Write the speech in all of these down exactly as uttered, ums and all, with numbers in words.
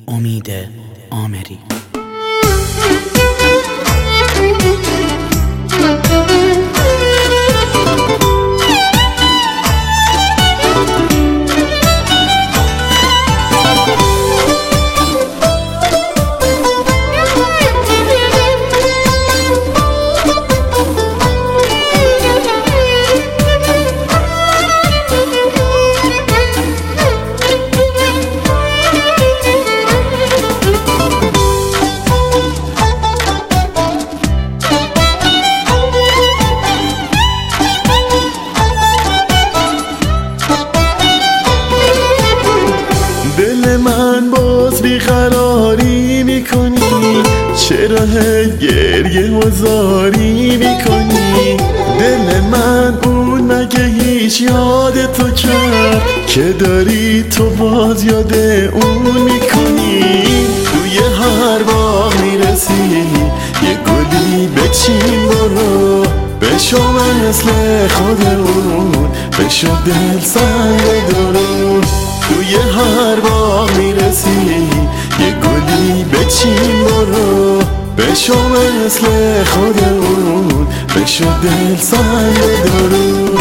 امید آمری. دل من باز بیقراری میکنی، چرا گریه و زاری میکنی؟ دل من اون مگه هیچ یاد تو کرد که داری تو باز یاد اون میکنی؟ توی هر باغ میرسی یه گلی بچین برو، بشو مثل خود اون، بشو دل سنگ درون. توی هر باغ میرسی یه گلی بچین برو، بشو مثل خود اون، بشو دل سنگ درون.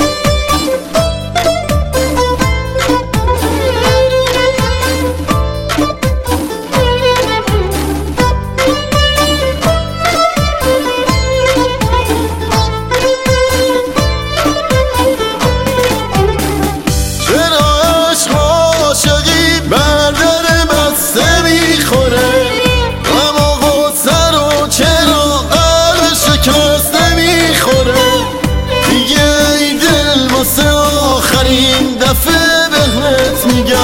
آخرین دفعه بهت میگم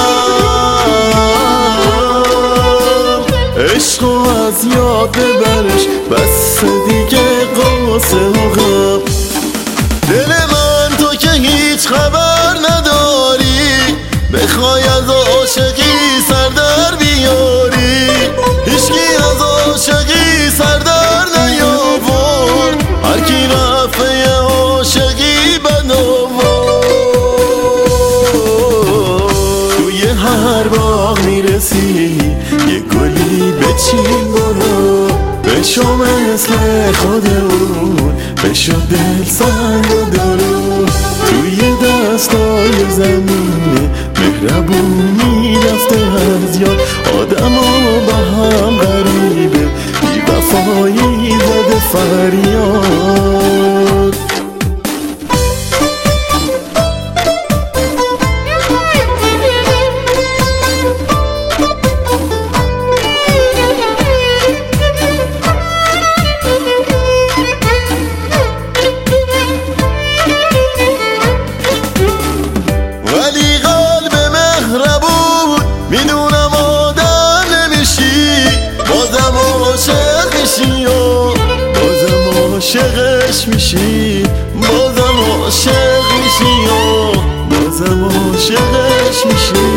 عشقو از یاد ببرش، بس دیگه قصه و غم. دل من تو که هیچ خبر نداری، بخوای از عاشقی سردر بیاری، هیچکی از عاشقی سردر نیاورد، هر کی رفته عاشقی بد آورد. هر باغ میرسی یه گلی بچین برو، بشو مثل خود اون، بشو دل سنگ و درون. توی دستای زمین مهربونی رفته از یاد، آدم و با هم غریبه، بی وفایی زده فریاد. میدونم آدم نمیشی، بازم عاشق میشی و بازم عاشقش میشی، بازم عاشق میشی و بازم عاشقش میشی.